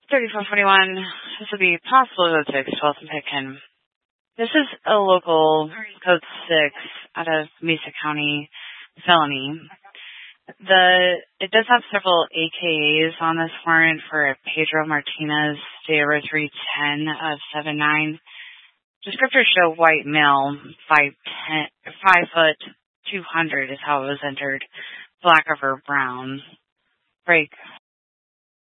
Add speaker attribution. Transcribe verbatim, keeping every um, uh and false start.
Speaker 1: thirty-four forty-one. This would be possible code six, Wilson Pitkin. This is a local code six out of Mesa County felony. The it does have several A K As on this warrant for Pedro Martinez, date of birth three ten of seven nine. Descriptors show white male, five ten, five foot two hundred is how it was entered. Black over brown. Break